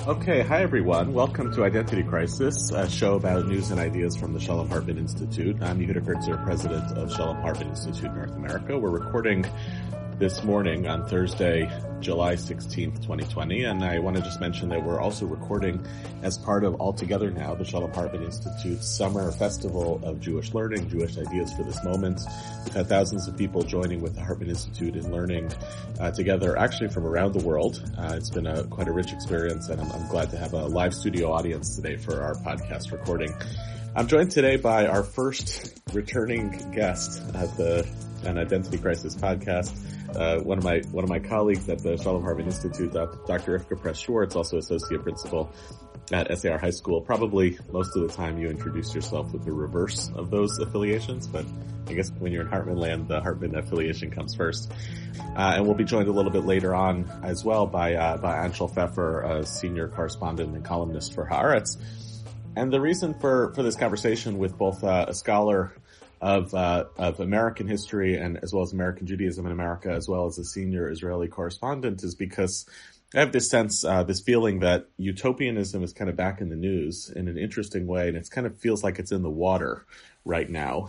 Okay, hi everyone. Welcome to Identity Crisis, a show about news and ideas from the Shalom Hartman Institute. I'm Yehuda Kurtzer, president of Shalom Hartman Institute North America. We're recording this morning on Thursday, July 16th, 2020, and I want to just mention that we're also recording as part of All Together Now, the Shalom Hartman Institute's summer festival of Jewish learning, Jewish ideas for this moment. We've had thousands of people joining with the Hartman Institute in learning together, actually from around the world. It's been quite a rich experience, and I'm glad to have a live studio audience today for our podcast recording. I'm joined today by our first returning guest at an Identity Crisis podcast. One of my colleagues at the Shalom Hartman Institute, Dr. Rivka Press-Schwartz, also associate principal at SAR High School. Probably most of the time you introduce yourself with the reverse of those affiliations, but I guess when you're in Hartman land, the Hartman affiliation comes first. And we'll be joined a little bit later on as well by Anshel Pfeffer, a senior correspondent and columnist for Haaretz. And the reason for this conversation with both a scholar of American history and as well as American Judaism in America, as well as a senior Israeli correspondent, is because I have this sense, this feeling that utopianism is kind of back in the news in an interesting way, and it kind of feels like it's in the water right now,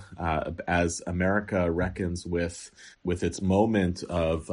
as America reckons with its moment of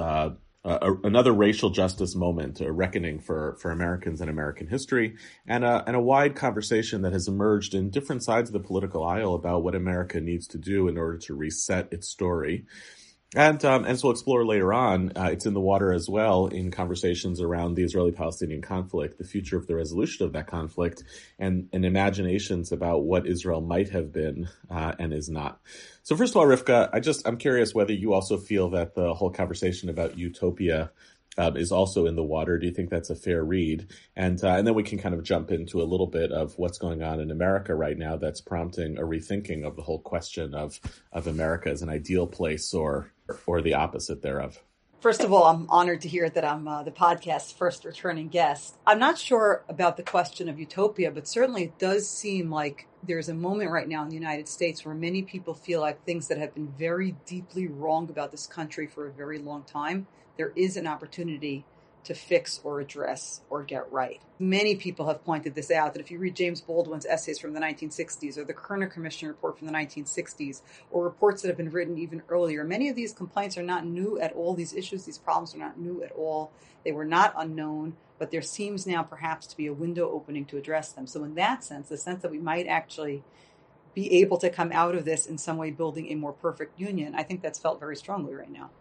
another racial justice moment, a reckoning for Americans and American history, and a wide conversation that has emerged in different sides of the political aisle about what America needs to do in order to reset its story. And so we'll explore later on, it's in the water as well in conversations around the Israeli-Palestinian conflict, the future of the resolution of that conflict, and imaginations about what Israel might have been and is not. So first of all, Rivka, I'm curious whether you also feel that the whole conversation about utopia is also in the water. Do you think that's a fair read? And then we can kind of jump into a little bit of what's going on in America right now that's prompting a rethinking of the whole question of America as an ideal place or the opposite thereof. First of all, I'm honored to hear that I'm the podcast's first returning guest. I'm not sure about the question of utopia, but certainly it does seem like there's a moment right now in the United States where many people feel like things that have been very deeply wrong about this country for a very long time, there is an opportunity to fix or address or get right. Many people have pointed this out, that if you read James Baldwin's essays from the 1960s or the Kerner Commission report from the 1960s or reports that have been written even earlier, many of these complaints are not new at all. These issues, these problems are not new at all. They were not unknown, but there seems now perhaps to be a window opening to address them. So in that sense, the sense that we might actually be able to come out of this in some way building a more perfect union, I think that's felt very strongly right now.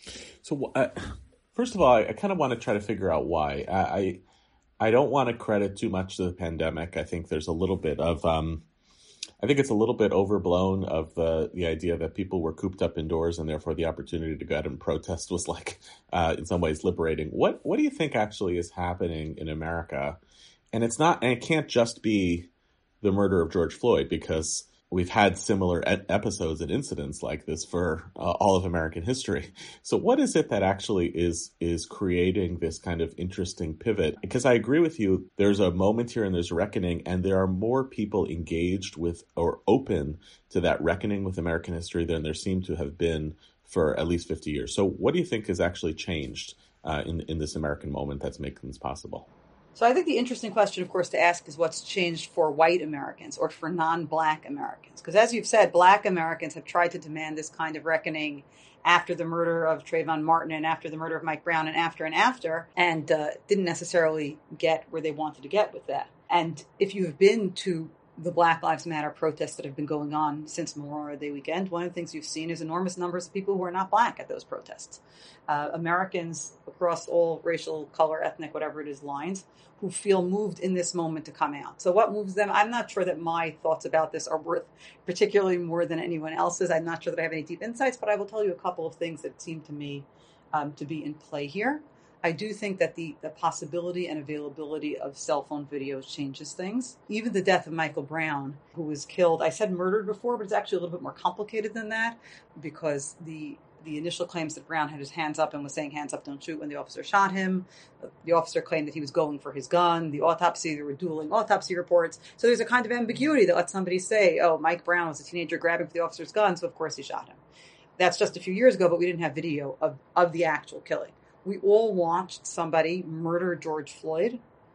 So first of all, I kind of want to try to figure out why. I don't want to credit too much to the pandemic. I think there's a little bit of, I think it's a little bit overblown of the idea that people were cooped up indoors and therefore the opportunity to go out and protest was like, in some ways liberating. What do you think actually is happening in America? And it can't just be the murder of George Floyd, because we've had similar episodes and incidents like this for all of American history. So what is it that actually is creating this kind of interesting pivot? Because I agree with you, there's a moment here and there's a reckoning, and there are more people engaged with or open to that reckoning with American history than there seem to have been for at least 50 years. So what do you think has actually changed in this American moment that's making this possible? So I think the interesting question, of course, to ask is what's changed for white Americans or for non-black Americans? Because as you've said, black Americans have tried to demand this kind of reckoning after the murder of Trayvon Martin and after the murder of Mike Brown and after, and didn't necessarily get where they wanted to get with that. And if you have been to the Black Lives Matter protests that have been going on since Memorial Day weekend, one of the things you've seen is enormous numbers of people who are not black at those protests. Americans across all racial, color, ethnic, whatever it is, lines, who feel moved in this moment to come out. So what moves them? I'm not sure that my thoughts about this are worth particularly more than anyone else's. I'm not sure that I have any deep insights, but I will tell you a couple of things that seem to me to be in play here. I do think that the possibility and availability of cell phone videos changes things. Even the death of Michael Brown, who was killed, I said murdered before, but it's actually a little bit more complicated than that, because the initial claims that Brown had his hands up and was saying, hands up, don't shoot, when the officer shot him. The officer claimed that he was going for his gun. The autopsy, there were dueling autopsy reports. So there's a kind of ambiguity that lets somebody say, oh, Mike Brown was a teenager grabbing for the officer's gun, so of course he shot him. That's just a few years ago, but we didn't have video of the actual killing. We all watched somebody murder George Floyd,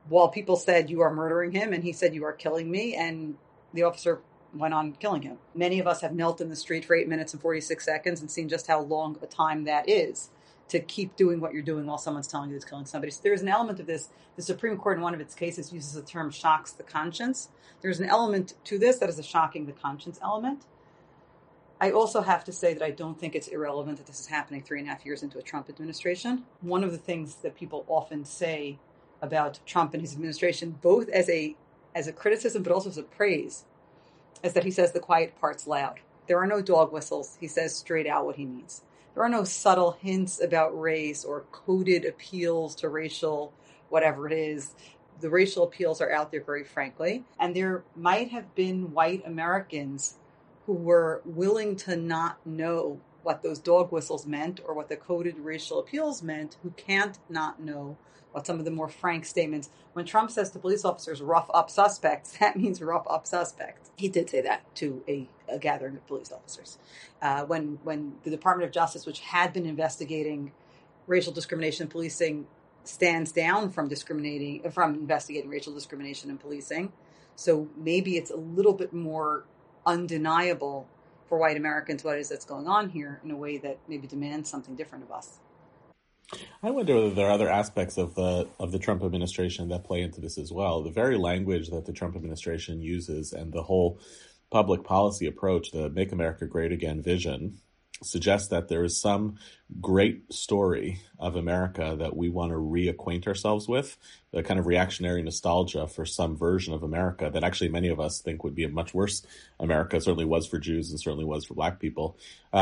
while people said, you are murdering him, and he said, you are killing me, and the officer went on killing him. Many of us have knelt in the street for 8 minutes and 46 seconds and seen just how long a time that is to keep doing what you're doing while someone's telling you it's killing somebody. So there's an element of this. The Supreme Court in one of its cases uses the term shocks the conscience. There's an element to this that is a shocking the conscience element. I also have to say that I don't think it's irrelevant that this is happening 3.5 years into a Trump administration. One of the things that people often say about Trump and his administration, both as a criticism but also as a praise, is that he says the quiet part's loud. There are no dog whistles. He says straight out what he means. There are no subtle hints about race or coded appeals to racial whatever it is. The racial appeals are out there, very frankly. And there might have been white Americans who were willing to not know what those dog whistles meant or what the coded racial appeals meant, who can't not know what some of the more frank statements. When Trump says to police officers, rough up suspects, that means rough up suspects. He did say that to a gathering of police officers. When the Department of Justice, which had been investigating racial discrimination in policing, stands down from investigating racial discrimination in policing. So maybe it's a little bit more undeniable for white Americans what it is that's going on here in a way that maybe demands something different of us. I wonder whether there are other aspects of the Trump administration that play into this as well. The very language that the Trump administration uses and the whole public policy approach, the Make America Great Again vision, suggests that there is some great story of America that we want to reacquaint ourselves with, the kind of reactionary nostalgia for some version of America that actually many of us think would be a much worse America. It certainly was for Jews and certainly was for Black people.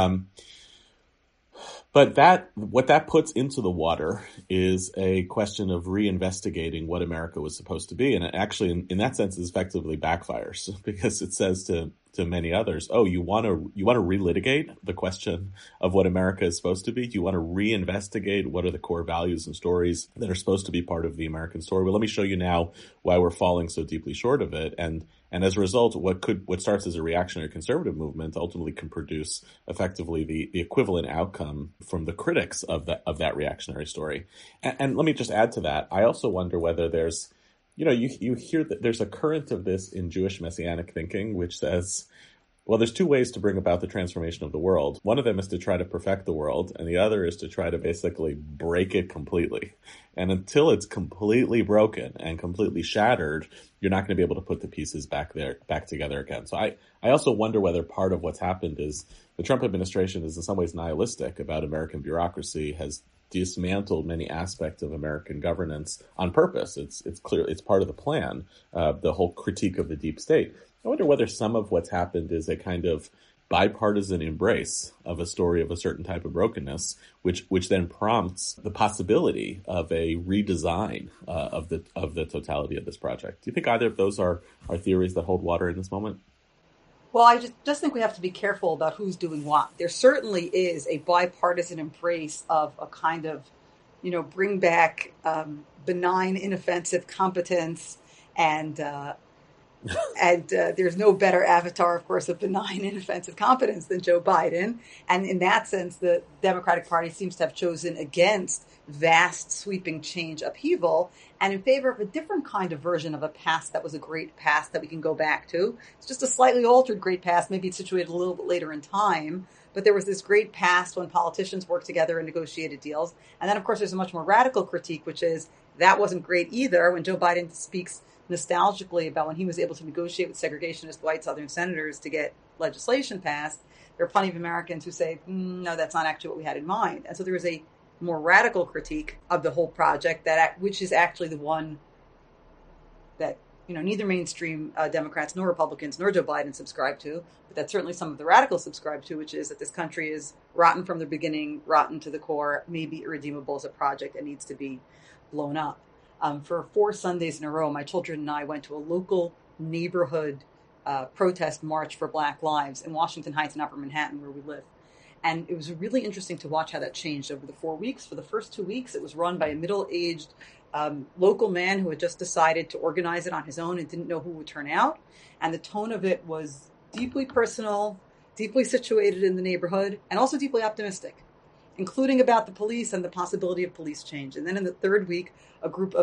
But what that puts into the water is a question of reinvestigating what America was supposed to be. And it actually, in that sense, it effectively backfires because it says to many others, oh, you want to relitigate the question of what America is supposed to be? You want to reinvestigate what are the core values and stories that are supposed to be part of the American story? Well, let me show you now why we're falling so deeply short of it. And as a result, what starts as a reactionary conservative movement ultimately can produce effectively the equivalent outcome from the critics of that reactionary story. And let me just add to that. I also wonder whether there's, you hear that there's a current of this in Jewish messianic thinking, which says, well, there's two ways to bring about the transformation of the world. One of them is to try to perfect the world, and the other is to try to basically break it completely. And until it's completely broken and completely shattered, you're not going to be able to put the pieces back together again. So I also wonder whether part of what's happened is the Trump administration is in some ways nihilistic about American bureaucracy, has dismantled many aspects of American governance on purpose. It's clear it's part of the plan, the whole critique of the deep state. I wonder whether some of what's happened is a kind of bipartisan embrace of a story of a certain type of brokenness, which then prompts the possibility of a redesign of the totality of this project. Do you think either of those are theories that hold water in this moment? Well, I just think we have to be careful about who's doing what. There certainly is a bipartisan embrace of a kind of, bring back benign, inoffensive competence and there's no better avatar, of course, of benign, inoffensive competence than Joe Biden. And in that sense, the Democratic Party seems to have chosen against vast, sweeping change upheaval and in favor of a different kind of version of a past that was a great past that we can go back to. It's just a slightly altered great past. Maybe it's situated a little bit later in time. But there was this great past when politicians worked together and negotiated deals. And then, of course, there's a much more radical critique, which is that wasn't great either. When Joe Biden speaks nostalgically about when he was able to negotiate with segregationist white Southern senators to get legislation passed, there are plenty of Americans who say, no, that's not actually what we had in mind. And so there is a more radical critique of the whole project, which is actually the one that neither mainstream Democrats nor Republicans nor Joe Biden subscribe to, but that certainly some of the radicals subscribe to, which is that this country is rotten from the beginning, rotten to the core, maybe irredeemable as a project that needs to be blown up. For 4 Sundays in a row, my children and I went to a local neighborhood protest march for Black Lives in Washington Heights and Upper Manhattan, where we live. And it was really interesting to watch how that changed over the 4 weeks. For the first 2 weeks, it was run by a middle-aged local man who had just decided to organize it on his own and didn't know who would turn out. And the tone of it was deeply personal, deeply situated in the neighborhood, and also deeply optimistic, including about the police and the possibility of police change. And then in the third week, a group of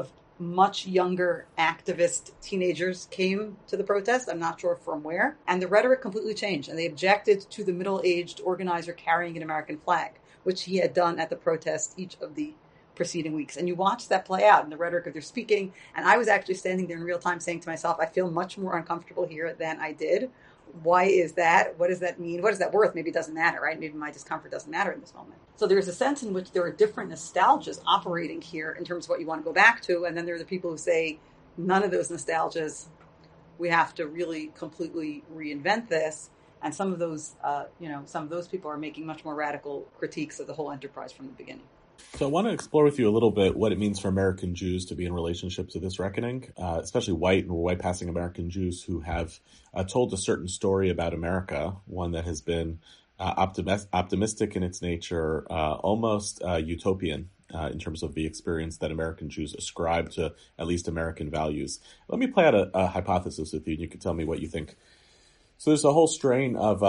much younger activist teenagers came to the protest. I'm not sure from where. And the rhetoric completely changed. And they objected to the middle-aged organizer carrying an American flag, which he had done at the protest each of the preceding weeks. And you watch that play out in the rhetoric of their speaking. And I was actually standing there in real time saying to myself, I feel much more uncomfortable here than I did. Why is that? What does that mean? What is that worth? Maybe it doesn't matter, right? Maybe my discomfort doesn't matter in this moment. So there's a sense in which there are different nostalgias operating here in terms of what you want to go back to. And then there are the people who say, none of those nostalgias, we have to really completely reinvent this. And some of those, some of those people are making much more radical critiques of the whole enterprise from the beginning. So I want to explore with you a little bit what it means for American Jews to be in relationship to this reckoning, especially white-passing American Jews who have told a certain story about America, one that has been optimistic in its nature, almost utopian in terms of the experience that American Jews ascribe to at least American values. Let me play out a hypothesis with you, and you can tell me what you think. So there's a whole strain of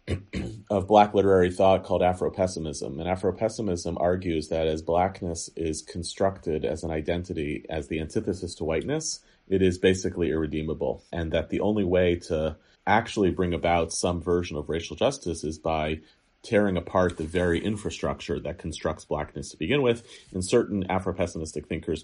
Black literary thought called Afro-pessimism. And Afro-pessimism argues that as Blackness is constructed as an identity, as the antithesis to whiteness, it is basically irredeemable. And that the only way to actually bring about some version of racial justice is by tearing apart the very infrastructure that constructs Blackness to begin with. And certain Afro-pessimistic thinkers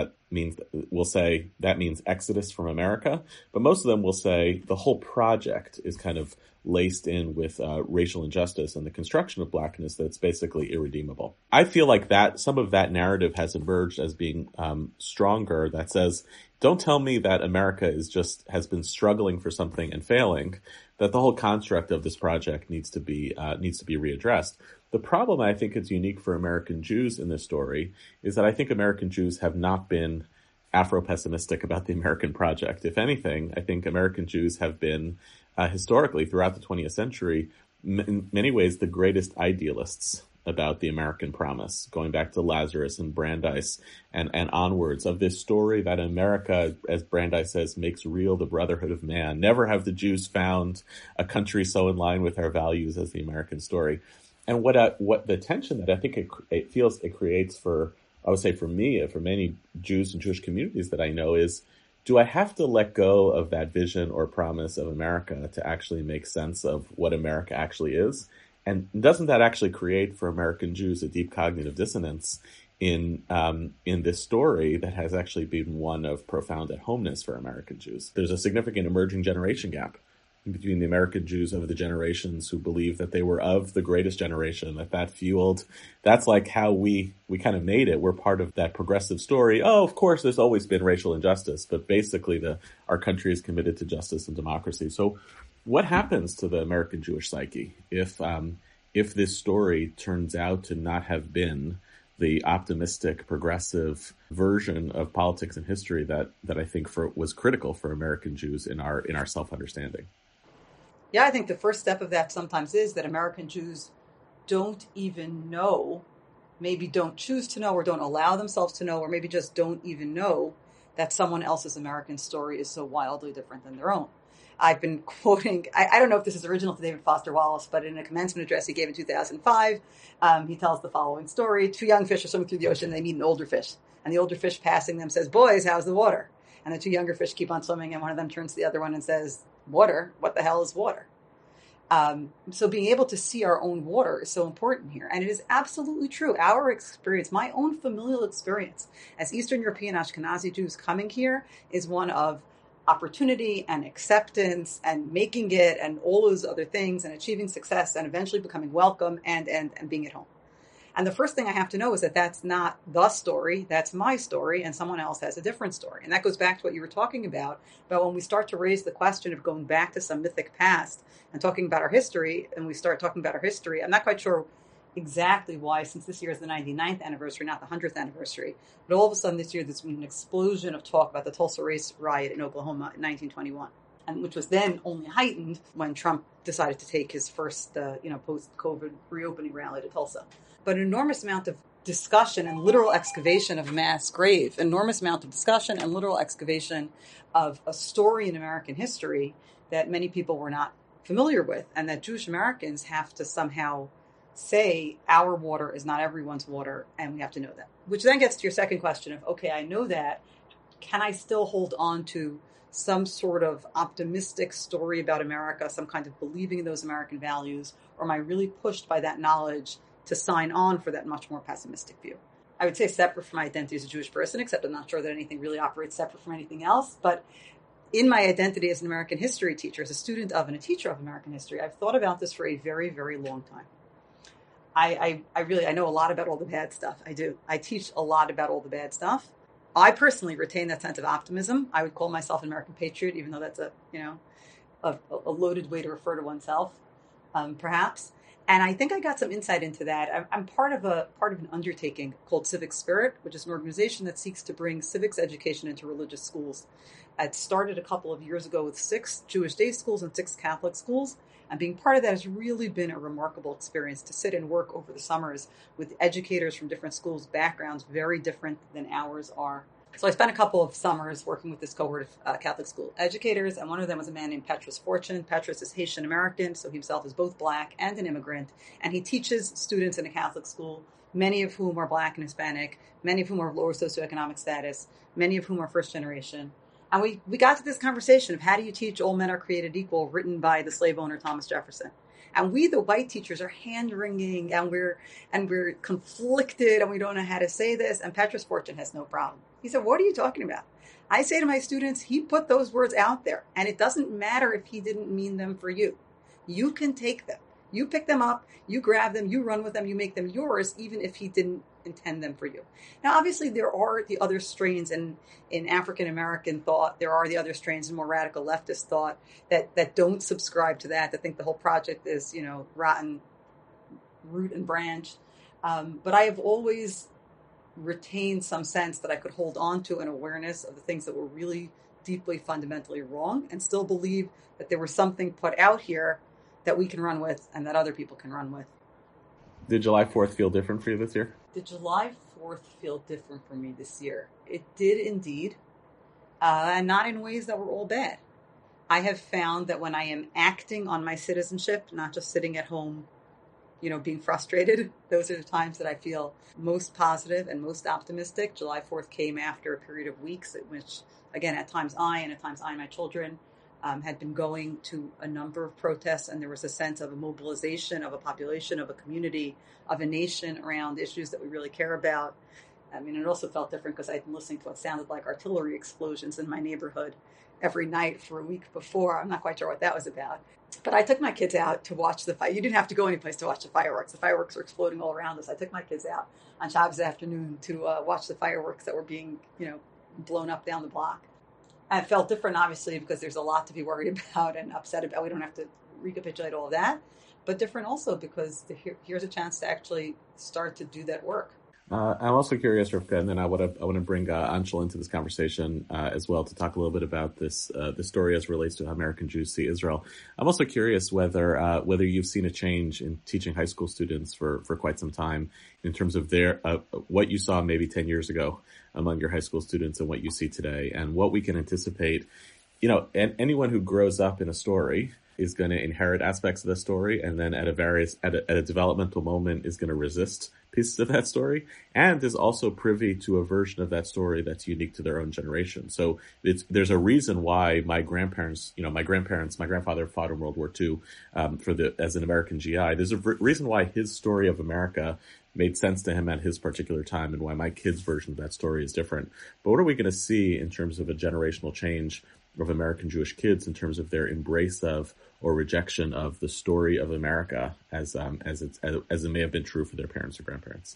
will say that means exodus from America. But most of them will say the whole project is kind of laced in with racial injustice and the construction of Blackness that's basically irredeemable. I feel like that some of that narrative has emerged as being stronger, that says, don't tell me that America has been struggling for something and failing, that the whole construct of this project needs to be readdressed. The problem, I think, is unique for American Jews in this story is that I think American Jews have not been Afro-pessimistic about the American project. If anything, I think American Jews have been historically, throughout the 20th century, in many ways, the greatest idealists about the American promise, going back to Lazarus and Brandeis and onwards, of this story that America, as Brandeis says, makes real the brotherhood of man. Never have the Jews found a country so in line with our values as the American story. And what the tension that I think it creates for, I would say for me, for many Jews and Jewish communities that I know is, do I have to let go of that vision or promise of America to actually make sense of what America actually is? And doesn't that actually create for American Jews a deep cognitive dissonance in this story that has actually been one of profound at-homeness for American Jews? There's a significant emerging generation gap between the American Jews of the generations who believe that they were of the greatest generation, that fueled, that's like how we kind of made it. We're part of that progressive story. Oh, of course, there's always been racial injustice, but basically our country is committed to justice and democracy. So what happens to the American Jewish psyche if this story turns out to not have been the optimistic, progressive version of politics and history that I think was critical for American Jews in our self-understanding? Yeah, I think the first step of that sometimes is that American Jews don't even know, maybe don't choose to know or don't allow themselves to know, or maybe just don't even know that someone else's American story is so wildly different than their own. I've been quoting, I don't know if this is original to David Foster Wallace, but in a commencement address he gave in 2005, he tells the following story. Two young fish are swimming through the ocean, and they meet an older fish. And the older fish passing them says, "Boys, how's the water?" And the two younger fish keep on swimming, and one of them turns to the other one and says, "Water? What the hell is water?" So being able to see our own water is so important here. And it is absolutely true. Our experience, my own familial experience as Eastern European Ashkenazi Jews coming here is one of opportunity and acceptance and making it and all those other things and achieving success and eventually becoming welcome and being at home. And the first thing I have to know is that that's not the story, that's my story, and someone else has a different story. And that goes back to what you were talking about when we start to raise the question of going back to some mythic past and talking about our history, and we start talking about our history. I'm not quite sure exactly why, since this year is the 99th anniversary, not the 100th anniversary, but all of a sudden this year there's been an explosion of talk about the Tulsa race riot in Oklahoma in 1921. And which was then only heightened when Trump decided to take his first, post-COVID reopening rally to Tulsa. But an enormous amount of discussion and literal excavation of a mass grave, enormous amount of discussion and literal excavation of a story in American history that many people were not familiar with, and that Jewish Americans have to somehow say our water is not everyone's water, and we have to know that. Which then gets to your second question of, okay, I know that. can I still hold on to some sort of optimistic story about America, some kind of believing in those American values, or am I really pushed by that knowledge to sign on for that much more pessimistic view? I would say separate from my identity as a Jewish person, except I'm not sure that anything really operates separate from anything else. But in my identity as an American history teacher, as a student of and a teacher of American history, I've thought about this for a very, very long time. I know a lot about all the bad stuff. I do. I teach a lot about all the bad stuff. I personally retain that sense of optimism. I would call myself an American patriot, even though that's a loaded way to refer to oneself, perhaps. And I think I got some insight into that. I'm part of an undertaking called Civic Spirit, which is an organization that seeks to bring civics education into religious schools. It started a couple of years ago with 6 Jewish day schools and 6 Catholic schools. And being part of that has really been a remarkable experience to sit and work over the summers with educators from different schools, backgrounds very different than ours are. So I spent a couple of summers working with this cohort of Catholic school educators, and one of them was a man named Petrus Fortune. Petrus is Haitian American, so himself is both Black and an immigrant, and he teaches students in a Catholic school, many of whom are Black and Hispanic, many of whom are of lower socioeconomic status, many of whom are first generation. And we got to this conversation of how do you teach all men are created equal, written by the slave owner Thomas Jefferson. And we, the white teachers, are hand-wringing, and we're conflicted, and we don't know how to say this. And Petrus Fortune has no problem. He said, "What are you talking about?" I say to my students, he put those words out there, and it doesn't matter if he didn't mean them for you. You can take them. You pick them up, you grab them, you run with them, you make them yours, even if he didn't intend them for you. Now, obviously, there are the other strains in African-American thought. There are the other strains in more radical leftist thought that don't subscribe to that think the whole project is, rotten root and branch. But I have always retained some sense that I could hold on to an awareness of the things that were really deeply, fundamentally wrong, and still believe that there was something put out here that we can run with and that other people can run with. Did July 4th feel different for you this year? Did July 4th feel different for me this year? It did indeed, and not in ways that were all bad. I have found that when I am acting on my citizenship, not just sitting at home, being frustrated, those are the times that I feel most positive and most optimistic. July 4th came after a period of weeks at which, again, at times I and my children had been going to a number of protests, and there was a sense of a mobilization of a population, of a community, of a nation around issues that we really care about. I mean, it also felt different because I'd been listening to what sounded like artillery explosions in my neighborhood every night for a week before. I'm not quite sure what that was about. But I took my kids out to watch the fire. You didn't have to go anyplace to watch the fireworks. The fireworks were exploding all around us. I took my kids out on Shabbos afternoon to watch the fireworks that were being, blown up down the block. And it felt different, obviously, because there's a lot to be worried about and upset about. We don't have to recapitulate all of that. But different also because here's a chance to actually start to do that work. I'm also curious, Rivka, and then I want to bring Anshul into this conversation as well to talk a little bit about this story as it relates to how American Jews see Israel. I'm also curious whether you've seen a change in teaching high school students for quite some time in terms of their what you saw maybe 10 years ago among your high school students and what you see today, and what we can anticipate. And anyone who grows up in a story is going to inherit aspects of the story, and then at a developmental moment is going to resist pieces of that story, and is also privy to a version of that story that's unique to their own generation. So there's a reason why my grandfather fought in World War II as an American GI. There's a reason why his story of America made sense to him at his particular time, and why my kid's version of that story is different. But what are we going to see in terms of a generational change of American Jewish kids in terms of their embrace of or rejection of the story of America as it may have been true for their parents or grandparents?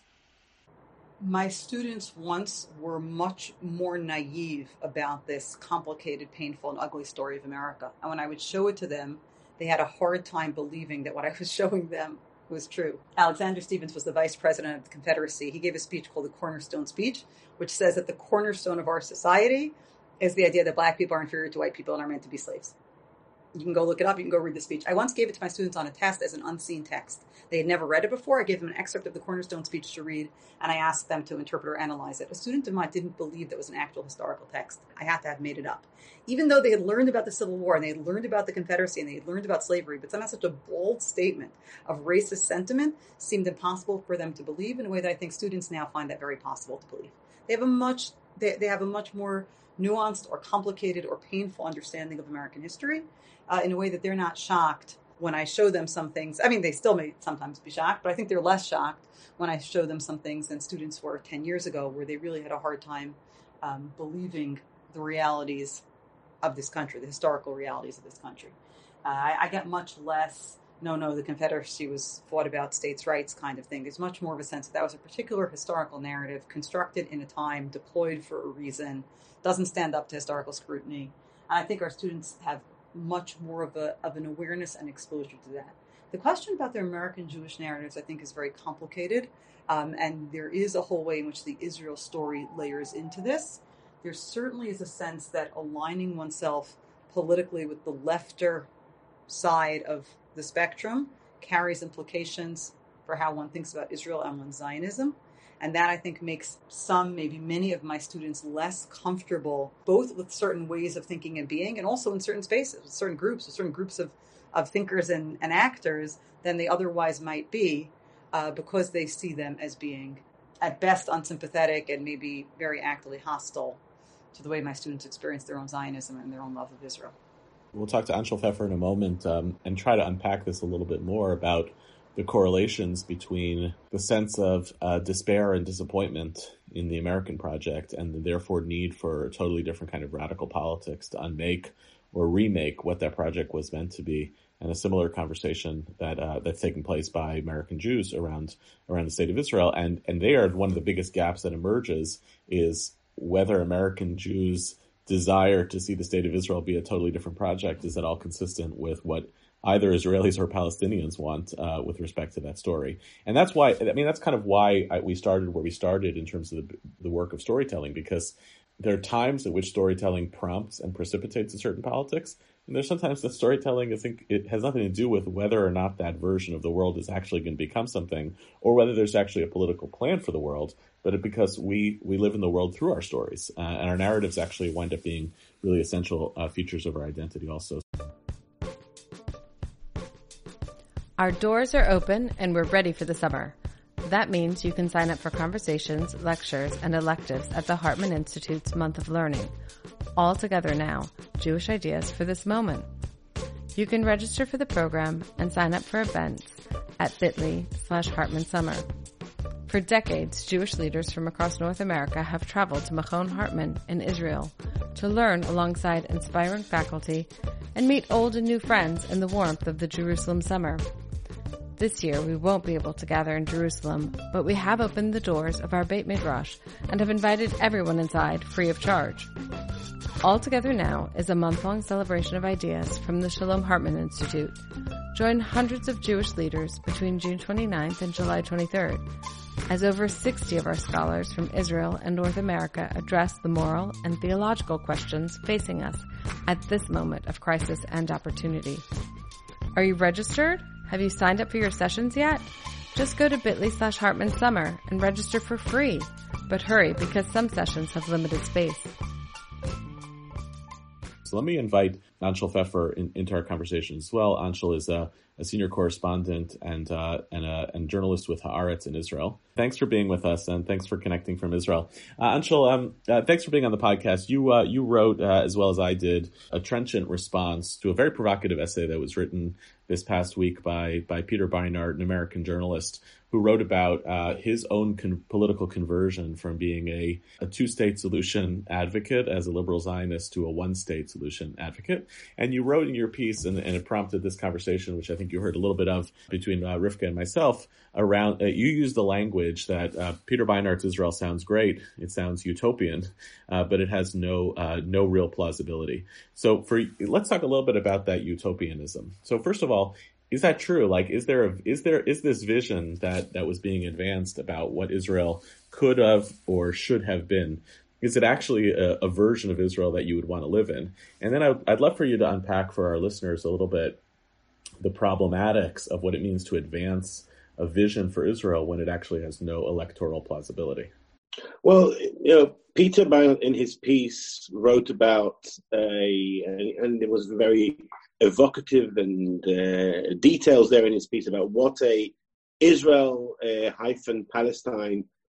My students once were much more naive about this complicated, painful, and ugly story of America. And when I would show it to them, they had a hard time believing that what I was showing them was true. Alexander Stephens was the vice president of the Confederacy. He gave a speech called the Cornerstone Speech, which says that the cornerstone of our society is the idea that Black people are inferior to white people and are meant to be slaves. You can go look it up. You can go read the speech. I once gave it to my students on a test as an unseen text. They had never read it before. I gave them an excerpt of the Cornerstone Speech to read, and I asked them to interpret or analyze it. A student of mine didn't believe that was an actual historical text. I had to have made it up. Even though they had learned about the Civil War, and they had learned about the Confederacy, and they had learned about slavery, but somehow such a bold statement of racist sentiment seemed impossible for them to believe in a way that I think students now find that very possible to believe. They have a much they have a much more nuanced or complicated or painful understanding of American history in a way that they're not shocked when I show them some things. I mean, they still may sometimes be shocked, but I think they're less shocked when I show them some things than students were 10 years ago, where they really had a hard time believing the realities of this country, the historical realities of this country. I get much less, no, the Confederacy was fought about states' rights kind of thing. There's much more of a sense that was a particular historical narrative constructed in a time, deployed for a reason, doesn't stand up to historical scrutiny. And I think our students have much more of an awareness and exposure to that. The question about the American Jewish narratives, I think, is very complicated. And there is a whole way in which the Israel story layers into this. There certainly is a sense that aligning oneself politically with the lefter side of the spectrum carries implications for how one thinks about Israel and one's Zionism. And that, I think, makes some, maybe many of my students less comfortable, both with certain ways of thinking and being, and also in certain spaces, with certain groups of thinkers and actors than they otherwise might be, because they see them as being, at best, unsympathetic and maybe very actively hostile to the way my students experience their own Zionism and their own love of Israel. We'll talk to Anshel Pfeffer in a moment and try to unpack this a little bit more about the correlations between the sense of despair and disappointment in the American project and the therefore need for a totally different kind of radical politics to unmake or remake what that project was meant to be, and a similar conversation that's taking place by American Jews around the state of Israel. And there, one of the biggest gaps that emerges is whether American Jews' desire to see the state of Israel be a totally different project is at all consistent with what either Israelis or Palestinians want with respect to that story. And that's why, that's kind of why we started where we started in terms of the work of storytelling, because there are times at which storytelling prompts and precipitates a certain politics. And there's sometimes that storytelling, I think, it has nothing to do with whether or not that version of the world is actually going to become something, or whether there's actually a political plan for the world, but because we live in the world through our stories. And our narratives actually wind up being really essential features of our identity also. Our doors are open and we're ready for the summer. That means you can sign up for conversations, lectures, and electives at the Hartman Institute's Month of Learning. All together now, Jewish Ideas for this moment. You can register for the program and sign up for events at bit.ly/Hartman Summer. For decades, Jewish leaders from across North America have traveled to Machon Hartman in Israel to learn alongside inspiring faculty and meet old and new friends in the warmth of the Jerusalem summer. This year, we won't be able to gather in Jerusalem, but we have opened the doors of our Beit Midrash and have invited everyone inside free of charge. All Together Now is a month-long celebration of ideas from the Shalom Hartman Institute. Join hundreds of Jewish leaders between June 29th and July 23rd, as over 60 of our scholars from Israel and North America address the moral and theological questions facing us at this moment of crisis and opportunity. Are you registered? Have you signed up for your sessions yet? Just go to bit.ly/Hartman Summer and register for free. But hurry, because some sessions have limited space. So let me invite Anshel Pfeffer into our conversation as well. Anshel is a senior correspondent and journalist with Haaretz in Israel. Thanks for being with us, and thanks for connecting from Israel. Anshel, thanks for being on the podcast. You wrote, as well as I did, a trenchant response to a very provocative essay that was written this past week by Peter Beinart, an American journalist, who wrote about his own political conversion from being a two-state solution advocate as a liberal Zionist to a one-state solution advocate. And you wrote in your piece, and it prompted this conversation, which I think you heard a little bit of between Rivka and myself, around you used the language that Peter Beinart's Israel sounds great, it sounds utopian, but it has no real plausibility. So let's talk a little bit about that utopianism. So first of all, is that true? Like, is this vision that was being advanced about what Israel could have or should have been? Is it actually a version of Israel that you would want to live in? And then I'd love for you to unpack for our listeners a little bit the problematics of what it means to advance a vision for Israel when it actually has no electoral plausibility. Well, Peter Beinart in his piece wrote about and it was very evocative and details there in his piece about what a Israel-Palestine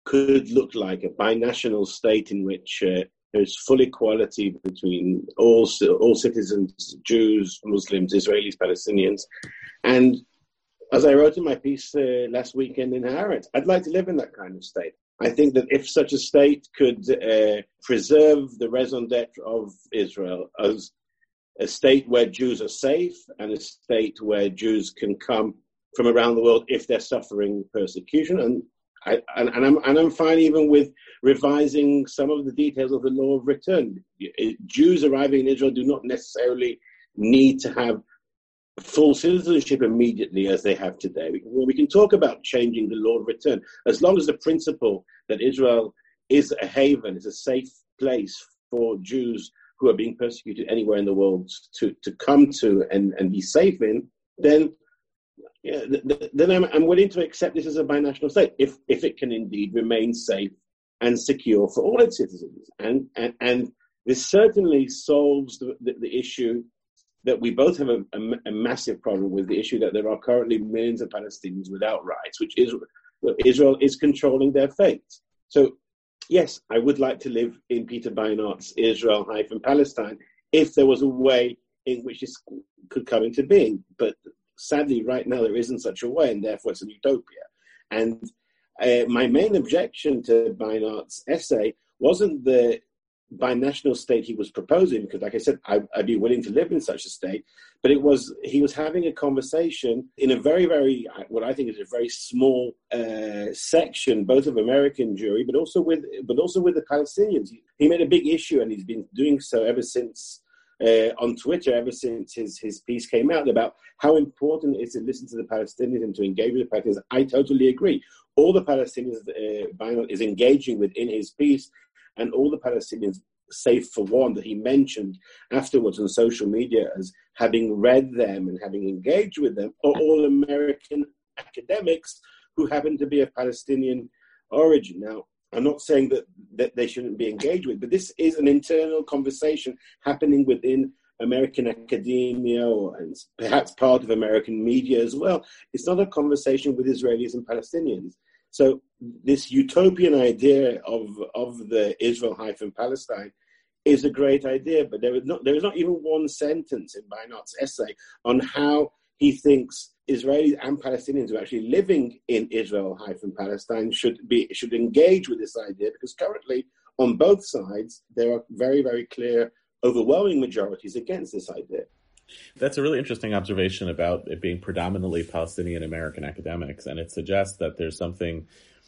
could look like, a binational state in which there's full equality between all citizens, Jews, Muslims, Israelis, Palestinians. And as I wrote in my piece last weekend in Haaretz, I'd like to live in that kind of state. I think that if such a state could preserve the raison d'etre of Israel as a state where Jews are safe and a state where Jews can come from around the world if they're suffering persecution, and I'm fine even with revising some of the details of the law of return. Jews arriving in Israel do not necessarily need to have full citizenship immediately as they have today. We can talk about changing the law of return as long as the principle that Israel is a haven, is a safe place for Jews who are being persecuted anywhere in the world to come to and be safe in, then I'm willing to accept this as a binational state if it can indeed remain safe and secure for all its citizens. And this certainly solves the issue that we both have a massive problem with, the issue that there are currently millions of Palestinians without rights, which Israel is controlling their fate. So, yes, I would like to live in Peter Beinart's Israel-Palestine if there was a way in which this could come into being. But sadly, right now, there isn't such a way, and therefore it's a utopia. And my main objection to Beinart's essay wasn't the binational state he was proposing, because, like I said, I'd be willing to live in such a state, but he was having a conversation in a very, very, what I think is a very small section, both of American Jewry, but also with the Palestinians. He made a big issue, and he's been doing so ever since on Twitter, ever since his piece came out, about how important it is to listen to the Palestinians and to engage with the Palestinians. I totally agree. All the Palestinians Beinart is engaging with in his piece, and all the Palestinians, save for one that he mentioned afterwards on social media as having read them and having engaged with them, are all American academics who happen to be of Palestinian origin. Now, I'm not saying that they shouldn't be engaged with, but this is an internal conversation happening within American academia and perhaps part of American media as well. It's not a conversation with Israelis and Palestinians. So this utopian idea of the Israel-Palestine is a great idea, but there is not even one sentence in Beinart's essay on how he thinks Israelis and Palestinians who are actually living in Israel-Palestine should engage with this idea, because currently on both sides there are very, very clear, overwhelming majorities against this idea. That's a really interesting observation about it being predominantly Palestinian American academics, and it suggests that there's something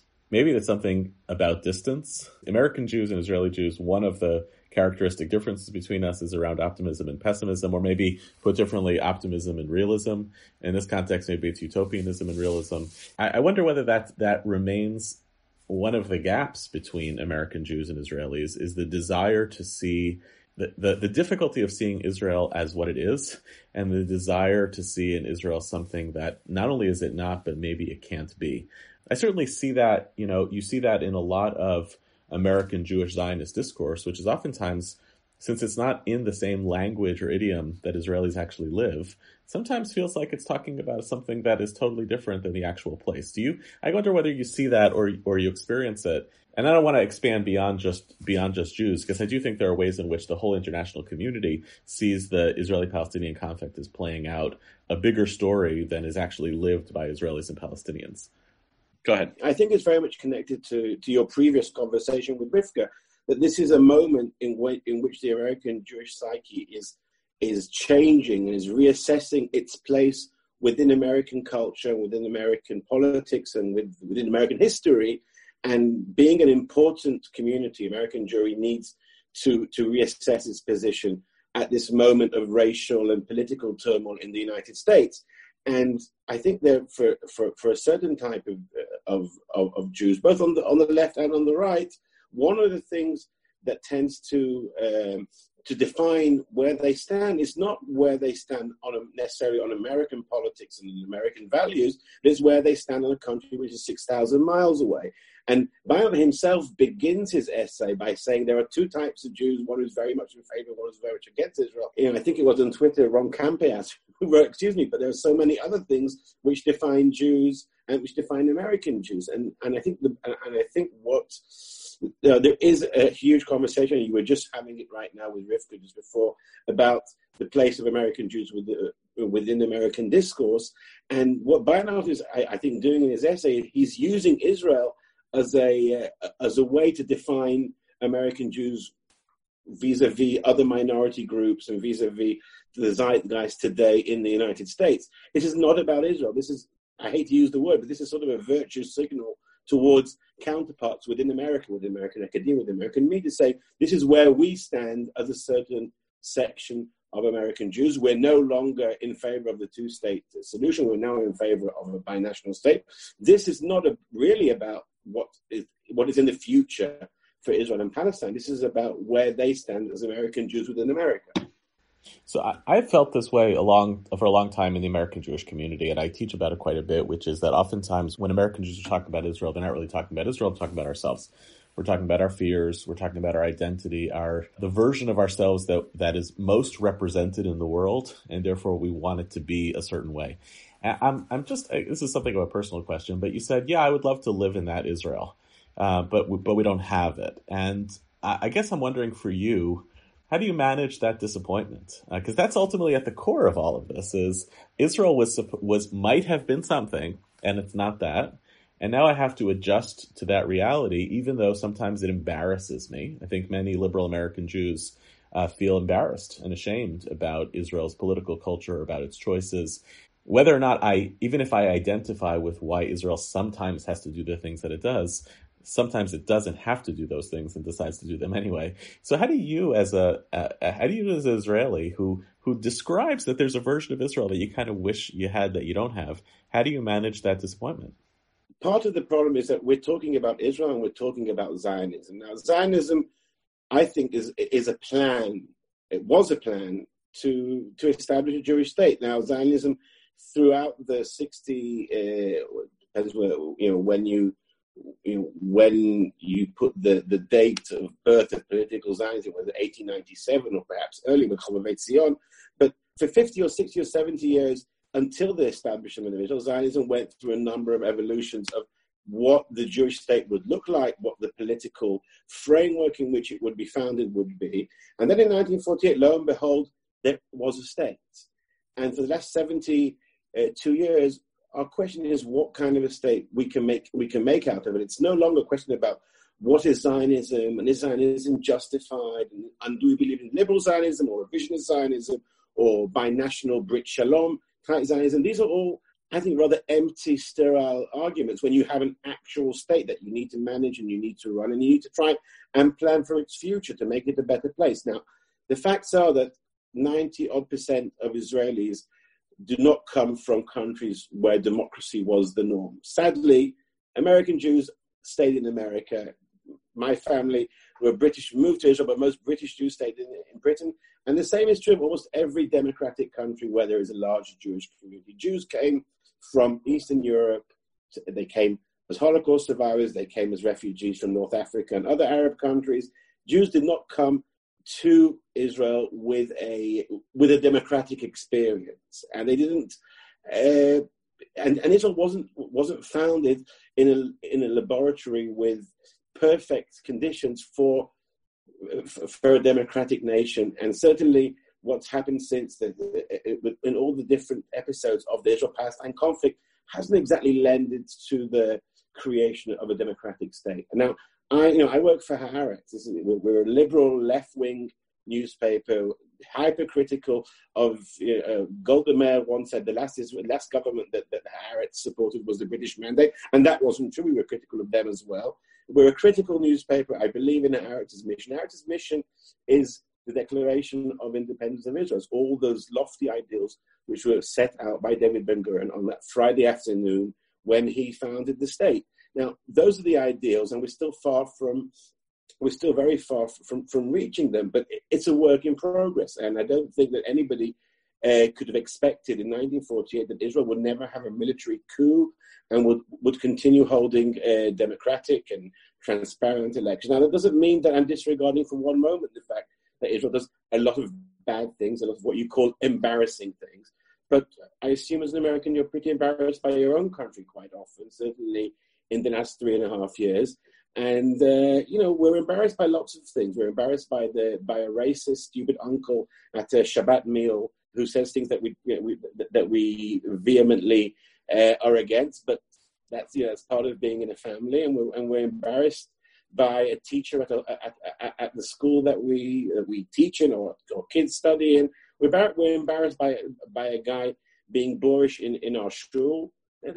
about distance. American Jews and Israeli Jews, one of the characteristic differences between us is around optimism and pessimism, or maybe put differently, optimism and realism. In this context, maybe it's utopianism and realism. I wonder whether that remains one of the gaps between American Jews and Israelis, is the desire to see the difficulty of seeing Israel as what it is, and the desire to see in Israel something that not only is it not, but maybe it can't be. I certainly see that, you see that in a lot of American Jewish Zionist discourse, which is oftentimes, since it's not in the same language or idiom that Israelis actually live, sometimes feels like it's talking about something that is totally different than the actual place. I wonder whether you see that or you experience it. And I don't want to expand beyond just Jews, because I do think there are ways in which the whole international community sees the Israeli-Palestinian conflict as playing out a bigger story than is actually lived by Israelis and Palestinians. Go ahead. I think it's very much connected to your previous conversation with Rivka, that this is a moment in which the American Jewish psyche is changing and is reassessing its place within American culture, within American politics, and within American history. And being an important community, American Jewry needs to reassess its position at this moment of racial and political turmoil in the United States. And I think that for a certain type of Jews, both on the left and on the right, one of the things that tends to define where they stand is not where they stand necessarily on American politics and American values, but it's where they stand in a country which is 6,000 miles away. And Beinart himself begins his essay by saying there are two types of Jews, one who's very much in favor, one who's very much against Israel. I think it was on Twitter, Ron Campeas, who wrote, but there are so many other things which define Jews and which define American Jews. And I think what there is a huge conversation. You were just having it right now with Rivka just before about the place of American Jews within American discourse. And what Beinart is, I think, doing in his essay, he's using Israel as a way to define American Jews vis-a-vis other minority groups and vis-a-vis the zeitgeist today in the United States. This is not about Israel. This is, I hate to use the word, but this is sort of a virtue signal towards counterparts within America, within American academia, within American media, say this is where we stand as a certain section of American Jews. We're no longer in favor of the two-state solution. We're now in favor of a binational state. This is not really about what is in the future for Israel and Palestine. This is about where they stand as American Jews within America. So I've felt this way for a long time in the American Jewish community, and I teach about it quite a bit, which is that oftentimes when American Jews are talking about Israel, they're not really talking about Israel, they're talking about ourselves. We're talking about our fears, we're talking about our identity, the version of ourselves that is most represented in the world, and therefore we want it to be a certain way. And this is something of a personal question, but you said, yeah, I would love to live in that Israel, but we don't have it. And I guess I'm wondering for you, how do you manage that disappointment? Because that's ultimately at the core of all of this. Is Israel might have been something, and it's not that, and now I have to adjust to that reality, even though sometimes it embarrasses me. I think many liberal American Jews feel embarrassed and ashamed about Israel's political culture, about its choices. Whether or not even if I identify with why Israel sometimes has to do the things that it does, sometimes it doesn't have to do those things and decides to do them anyway. So how do you as an Israeli who describes that there's a version of Israel that you kind of wish you had that you don't have, how do you manage that disappointment? Part of the problem is that we're talking about Israel and we're talking about Zionism. Now, Zionism, I think, is a plan. It was a plan to establish a Jewish state. Now, Zionism throughout the 60s, when you put the date of birth of political Zionism, whether 1897 or perhaps earlier with Chobevei Zion, but for 50 or 60 or 70 years until the establishment of Israel, Zionism went through a number of evolutions of what the Jewish state would look like, what the political framework in which it would be founded would be. And then in 1948, lo and behold, there was a state. And for the last 72 years, our question is what kind of a state we can make out of it. It's no longer a question about what is Zionism and is Zionism justified and do we believe in liberal Zionism or revisionist Zionism or binational Brit Shalom type Zionism. These are all, I think, rather empty, sterile arguments when you have an actual state that you need to manage and you need to run and you need to try and plan for its future to make it a better place. Now, the facts are that 90% of Israelis do not come from countries where democracy was the norm. Sadly, American Jews stayed in America. My family were British, moved to Israel, but most British Jews stayed in Britain. And the same is true of almost every democratic country where there is a large Jewish community. Jews came from Eastern Europe. They came as Holocaust survivors. They came as refugees from North Africa and other Arab countries. Jews did not come to Israel with a democratic experience, and they didn't. And Israel wasn't founded in a laboratory with perfect conditions for a democratic nation. And certainly, what's happened since in all the different episodes of the Israel-Palestine conflict hasn't exactly lended to the creation of a democratic state. And now, I work for Haaretz. We're a liberal left-wing newspaper, hypercritical of Golda Meir once said the last government that Haaretz supported was the British Mandate, and that wasn't true. We were critical of them as well. We're a critical newspaper. I believe in Haaretz's mission. Haaretz's mission is the Declaration of Independence of Israel. It's all those lofty ideals which were set out by David Ben-Gurion on that Friday afternoon when he founded the state. Now, those are the ideals, and we're still very far from reaching them, but it's a work in progress. And I don't think that anybody could have expected in 1948 that Israel would never have a military coup and would continue holding democratic and transparent elections. Now, that doesn't mean that I'm disregarding for one moment the fact that Israel does a lot of bad things, a lot of what you call embarrassing things. But I assume as an American, you're pretty embarrassed by your own country quite often, certainly in the last 3.5 years. And, we're embarrassed by lots of things. We're embarrassed by a racist, stupid uncle at a Shabbat meal who says things that we vehemently are against. But that's part of being in a family. And we're embarrassed by a teacher at the school that we teach in or kids study in. We're embarrassed by a guy being boorish in our shul.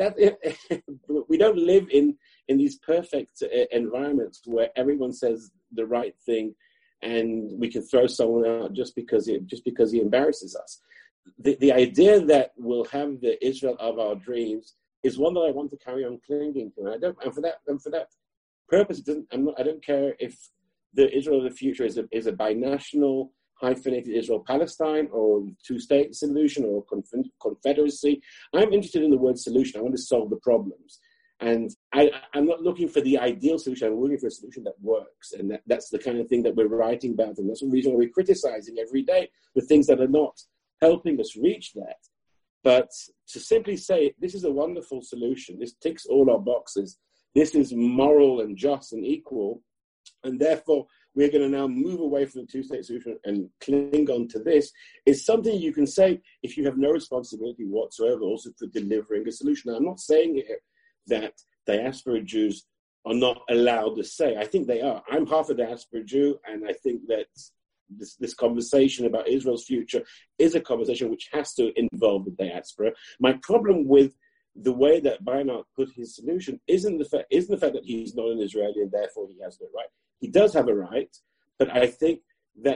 We don't live in these perfect environments where everyone says the right thing, and we can throw someone out just because he embarrasses us. The idea that we'll have the Israel of our dreams is one that I want to carry on clinging to, and for that purpose, I don't care if the Israel of the future is a binational, hyphenated Israel-Palestine or two-state solution or confederacy. I'm interested in the word solution. I want to solve the problems. And I'm not looking for the ideal solution. I'm looking for a solution that works. And that's the kind of thing that we're writing about. And that's the reason why we're criticizing every day the things that are not helping us reach that. But to simply say, this is a wonderful solution, this ticks all our boxes, this is moral and just and equal, and therefore we're going to now move away from the two-state solution and cling on to this, is something you can say if you have no responsibility whatsoever also for delivering a solution. Now, I'm not saying here that diaspora Jews are not allowed to say. I think they are. I'm half a diaspora Jew, and I think that this conversation about Israel's future is a conversation which has to involve the diaspora. My problem with the way that Beinart put his solution isn't the fact that he's not an Israeli and therefore he has no right. He does have a right, but I think that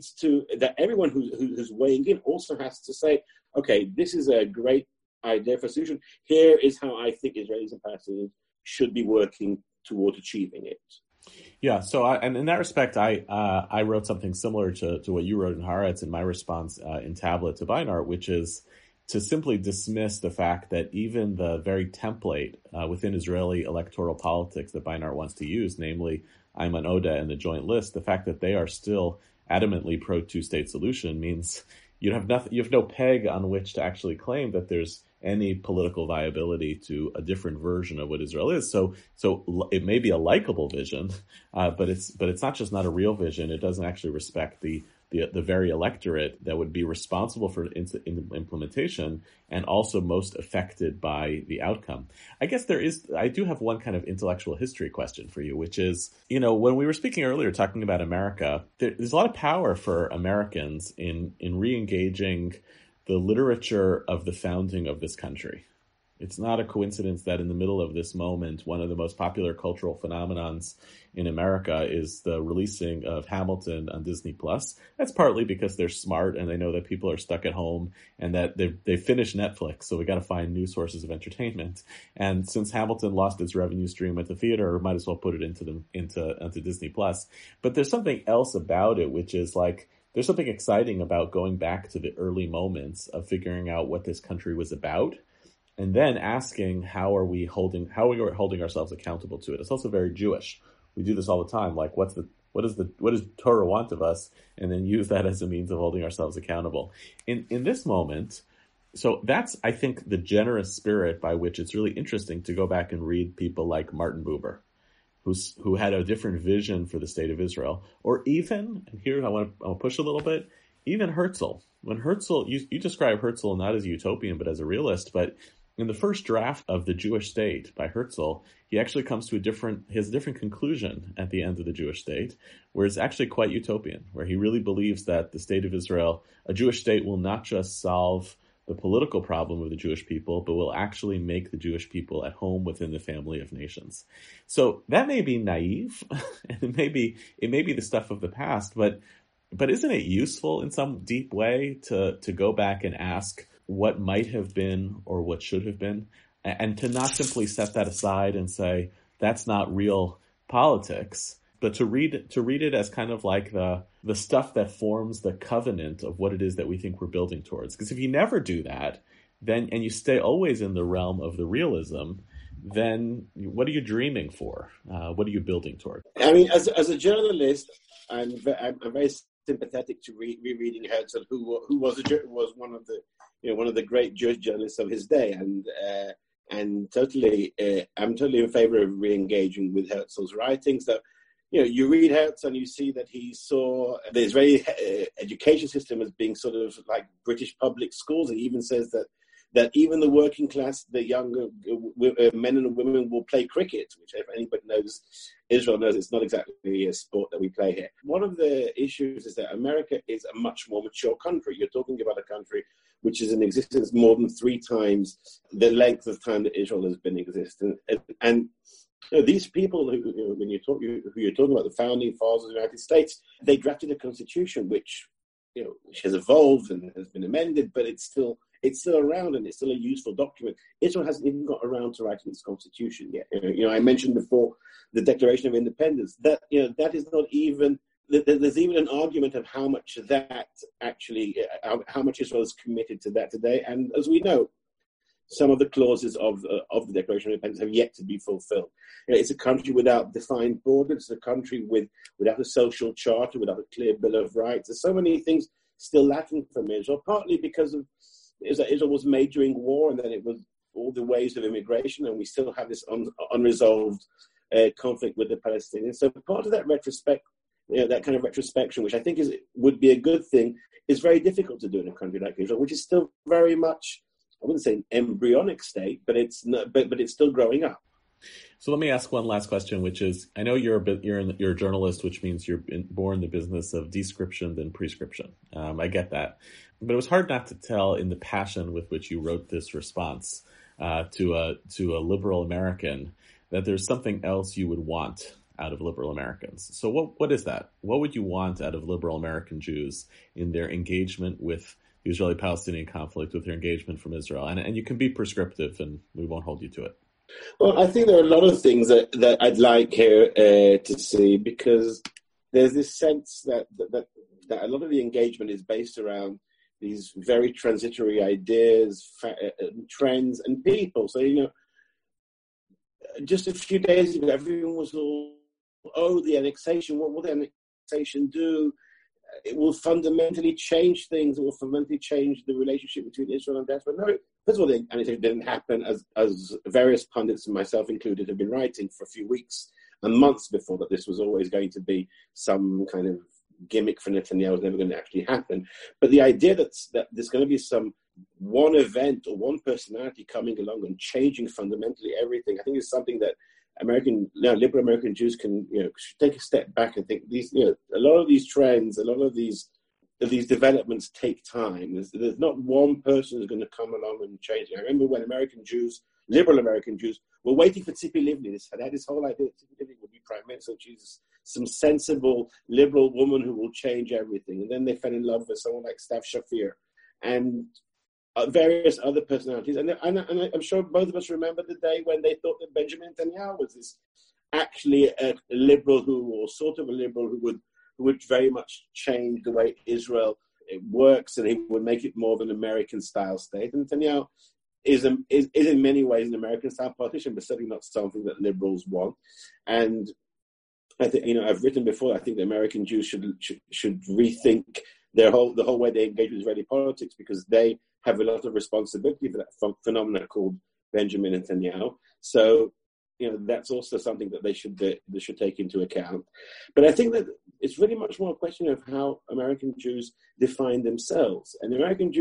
that everyone who's weighing in also has to say, okay, this is a great idea for a solution. Here is how I think Israelis and Palestinians should be working toward achieving it. Yeah, so and in that respect, I wrote something similar to what you wrote in Haaretz in my response in Tablet to Beinart, which is to simply dismiss the fact that even the very template within Israeli electoral politics that Beinart wants to use, namely Ayman Odeh and the Joint List, the fact that they are still adamantly pro two-state solution means you have no peg on which to actually claim that there's any political viability to a different version of what Israel is. So it may be a likable vision, but it's not just not a real vision. It doesn't actually respect the very electorate that would be responsible for implementation and also most affected by the outcome. I guess I do have one kind of intellectual history question for you, which is, when we were speaking earlier, talking about America, there's a lot of power for Americans in re-engaging the literature of the founding of this country. It's not a coincidence that in the middle of this moment, one of the most popular cultural phenomenons in America is the releasing of Hamilton on Disney+. That's partly because they're smart and they know that people are stuck at home and that they finished Netflix, so we got to find new sources of entertainment. And since Hamilton lost its revenue stream at the theater, might as well put it into Disney+. But there's something else about it, which is like, there's something exciting about going back to the early moments of figuring out what this country was about, and then asking how are we holding ourselves accountable to it. It's also very Jewish. We do this all the time. Like, what does Torah want of us, and then use that as a means of holding ourselves accountable. In this moment, so that's, I think, the generous spirit by which it's really interesting to go back and read people like Martin Buber, who had a different vision for the state of Israel, or even, and here I'll push a little bit, even Herzl. When Herzl, you describe Herzl not as a utopian but as a realist, but in the first draft of the Jewish state by Herzl, he actually comes to a different conclusion at the end of the Jewish state, where it's actually quite utopian, where he really believes that the state of Israel, a Jewish state, will not just solve the political problem of the Jewish people, but will actually make the Jewish people at home within the family of nations. So that may be naive, and it may be the stuff of the past, but isn't it useful in some deep way to go back and ask what might have been or what should have been, and to not simply set that aside and say that's not real politics, but to read it as kind of like the stuff that forms the covenant of what it is that we think we're building towards. Because if you never do that, then, and you stay always in the realm of the realism, then what are you dreaming for? What are you building toward? I mean, as a journalist, I'm very sympathetic to rereading Herzl, who was one of the great Jewish journalists of his day, and totally, I'm totally in favor of re-engaging with Herzl's writings. So, you read Herzl and you see that he saw the Israeli education system as being sort of like British public schools. He even says that even the working class, the younger men and women will play cricket, which if anybody knows, Israel knows it's not exactly a sport that we play here. One of the issues is that America is a much more mature country. You're talking about a country which is in existence more than 3 times the length of time that Israel has been in existence. And these people who you're talking about, the founding fathers of the United States, they drafted a constitution which has evolved and has been amended, but it's still around and it's still a useful document. Israel hasn't even got around to writing its constitution yet. I mentioned before the Declaration of Independence. That is not even. There's even an argument of how much Israel is committed to that today. And as we know, some of the clauses of the Declaration of Independence have yet to be fulfilled. It's a country without defined borders. It's a country without a social charter, without a clear Bill of Rights. There's so many things still lacking from Israel, partly because of Israel was made during war, and then it was all the waves of immigration, and we still have this unresolved conflict with the Palestinians. So part of that that kind of retrospection, which I think would be a good thing, is very difficult to do in a country like Israel, which is still very much, I wouldn't say an embryonic state, but it's not, but it's still growing up. So let me ask one last question, which is, I know you're a journalist, which means you're more in the business of description than prescription. I get that, but it was hard not to tell in the passion with which you wrote this response to a liberal American that there's something else you would want out of liberal Americans. So what is that? What would you want out of liberal American Jews in their engagement with the Israeli-Palestinian conflict, with their engagement from Israel? And you can be prescriptive, and we won't hold you to it. Well, I think there are a lot of things that I'd like here to see, because there's this sense that a lot of the engagement is based around these very transitory ideas, trends, and people. So, just a few days ago, everyone was all, the annexation, what will the annexation do? It will fundamentally change things. It will fundamentally change the relationship between Israel and diaspora. No, first of all, the annexation didn't happen, as various pundits, and myself included, have been writing for a few weeks and months before, that this was always going to be some kind of gimmick for Netanyahu. Was never going to actually happen. But the idea that there's going to be some one event or one personality coming along and changing fundamentally everything, I think is something that liberal American Jews can, should take a step back and think these, a lot of these trends, a lot of these developments take time. There's not one person who's going to come along and change it. I remember when liberal American Jews, were waiting for Tzipi Livni. They had this whole idea that Tzipi Livni would be prime minister. She's some sensible liberal woman who will change everything. And then they fell in love with someone like Stav Shafir and various other personalities. And I'm sure both of us remember the day when they thought that Benjamin Netanyahu was this actually a liberal or sort of a liberal who would very much change the way Israel works, and he would make it more of an American-style state. And Netanyahu is in many ways an American-style politician, but certainly not something that liberals want. And I think, I've written before, I think the American Jews should rethink the whole way they engage with Israeli politics, because they have a lot of responsibility for that phenomenon called Benjamin Netanyahu. So, that's also something that they should take into account. But I think that it's really much more a question of how American Jews define themselves. And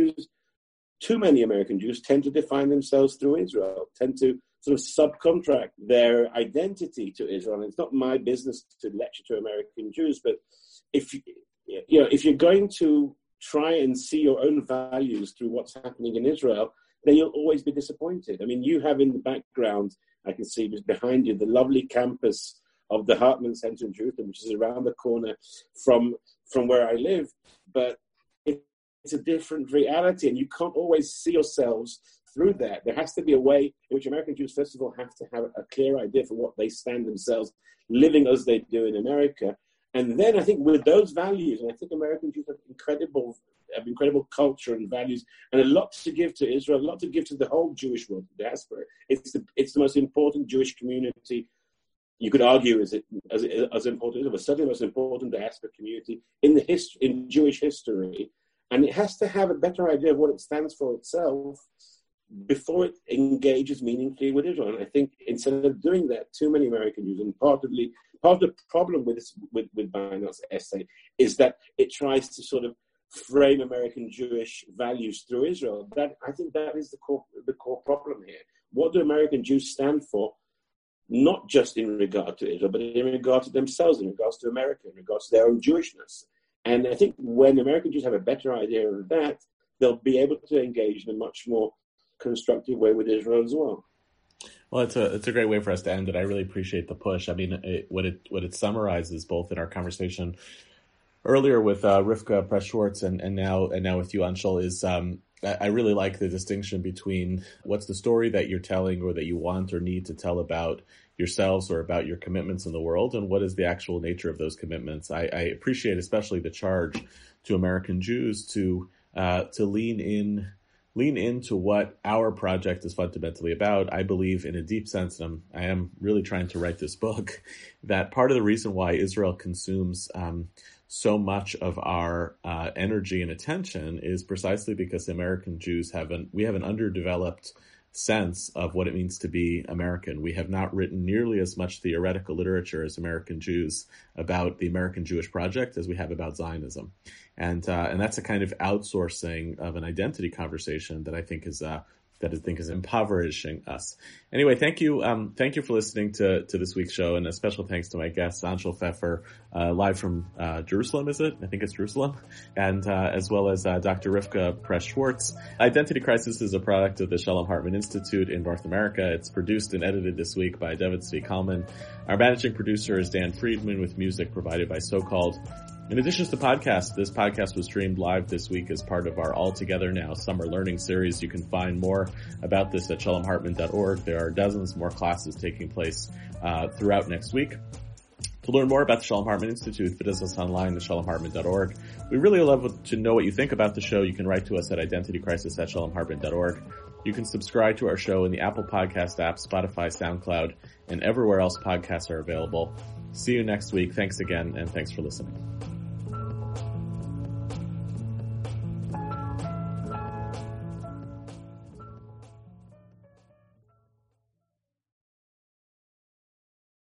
too many American Jews tend to define themselves through Israel, tend to sort of subcontract their identity to Israel. And it's not my business to lecture to American Jews, but if you're going to try and see your own values through what's happening in Israel, then you'll always be disappointed. I mean, you have in the background, I can see just behind you, the lovely campus of the Hartman Center in Jerusalem, which is around the corner from where I live. But it's a different reality, and you can't always see yourselves through that. There has to be a way in which American Jews, first of all, have to have a clear idea for what they stand themselves, living as they do in America. And then I think with those values, and I think American Jews have incredible culture and values, and a lot to give to Israel, a lot to give to the whole Jewish world, the diaspora. It's the most important Jewish community you could argue is it as important, it was certainly the most important diaspora community in Jewish history, and it has to have a better idea of what it stands for itself before it engages meaningfully with Israel. And I think instead of doing that, too many American Jews, and part of the problem with Weinart's essay is that it tries to sort of frame American Jewish values through Israel. That I think that is the core problem here. What do American Jews stand for? Not just in regard to Israel, but in regard to themselves, in regards to America, in regards to their own Jewishness. And I think when American Jews have a better idea of that, they'll be able to engage in a much more constructive way with Israel as well. Well, it's a great way for us to end it. I really appreciate the push. I mean, what it summarizes, both in our conversation earlier with Rivka Press-Schwartz and now with you, Anshul, is I really like the distinction between what's the story that you're telling or that you want or need to tell about yourselves or about your commitments in the world, and what is the actual nature of those commitments. I appreciate especially the charge to American Jews to lean into what our project is fundamentally about. I believe in a deep sense, and I am really trying to write this book, that part of the reason why Israel consumes so much of our energy and attention is precisely because American Jews have an underdeveloped sense of what it means to be American. We have not written nearly as much theoretical literature as American Jews about the American Jewish project as we have about Zionism. And that's a kind of outsourcing of an identity conversation that I think is impoverishing us. Anyway, thank you for listening to this week's show, and a special thanks to my guest, Anshul Pfeffer, live from Jerusalem, is it? I think it's Jerusalem. And as well as Dr. Rivka Press-Schwartz. Identity Crisis is a product of the Shalom Hartman Institute in North America. It's produced and edited this week by David Zvi Kalman. Our managing producer is Dan Friedman, with music provided by So-Called. In addition to the podcast, this podcast was streamed live this week as part of our All Together Now summer learning series. You can find more about this at shalomhartman.org. There are dozens more classes taking place throughout next week. To learn more about the Shalom Hartman Institute, visit us online at shalomhartman.org. We really love to know what you think about the show. You can write to us at identitycrisis@shalomhartman.org. You can subscribe to our show in the Apple Podcast app, Spotify, SoundCloud, and everywhere else podcasts are available. See you next week. Thanks again, and thanks for listening.